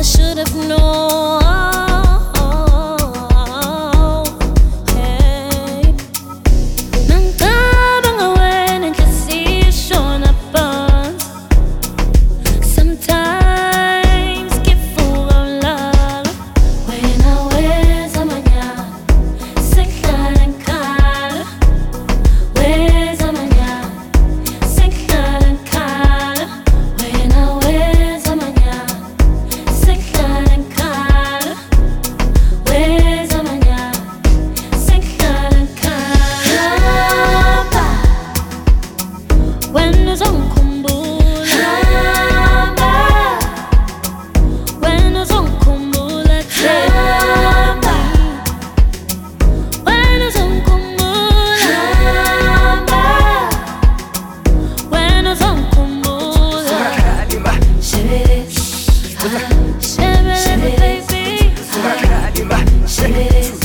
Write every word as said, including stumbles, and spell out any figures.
should have known. Hey. Nang tabang away ng desisyon na bonds. Sometimes get full of love. When I wear sa manya, singka ng kala. Wear sa manya, singka ng kala. When I wear sa manya, singka ng kala. Wear sa manya, singka ng kala. When uzong kumbula, when uzong kumbula, when uzong kumbula, when uzong kumbula, shibiri, shibiri, baby, shibiri.